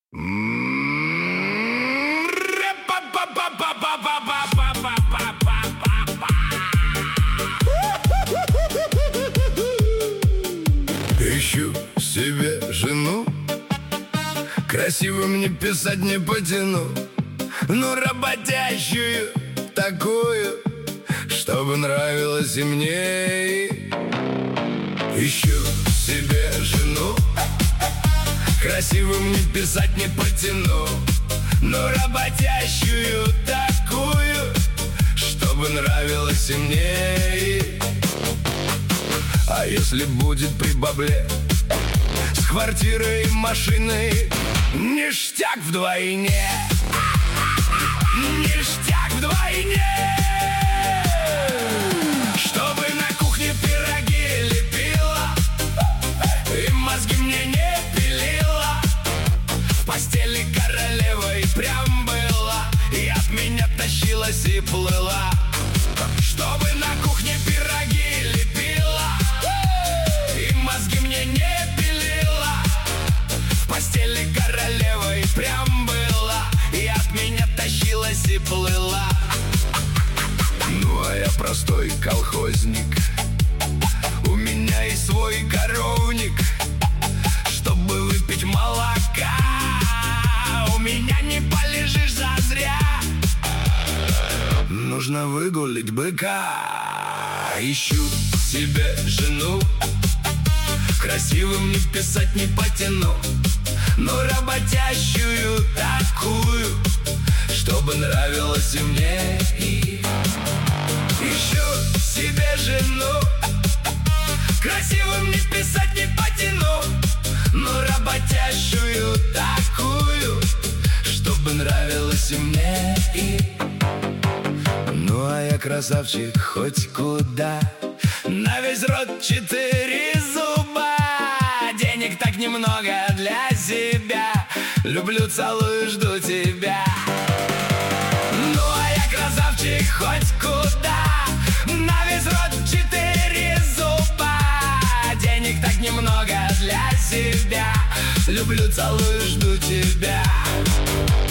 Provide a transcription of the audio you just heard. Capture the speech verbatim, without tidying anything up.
Ищу себе жену, красивым не писать не потяну, но работящую такую, чтобы нравилось и мне. Ищу себе жену, красивым не писать не потяну, но работящую такую, чтобы нравилось и мне. А если будет при бабле, с квартирой и машиной, ништяк вдвойне, ништяк вдвойне. Чтобы на кухне пироги лепила и мозги мне не пилила, в постели королевой прям была и от меня тащилась и плыла. Чтобы на кухне пироги лепила и мозги мне не пилила, в постели королевой прям была и от меня тащилась и плыла. Ну а я простой колхозник, у меня и свой коровник, чтобы выпить молока, у меня не полежишь зазря, нужно выгулить быка. Ищу себе жену, красивым не писать не потяну, но работящую такую, чтобы нравилось и мне. Ищу себе жену, красивым не писать не потяну, но работящую такую, чтобы нравилось и мне. Ну а я красавчик хоть куда, на весь рот четыре зуба, денег так немного для себя, люблю, целую, жду тебя. Ну а я красавчик хоть куда, на весь рот четыре зуба, денег так немного для себя, люблю, целую, жду тебя.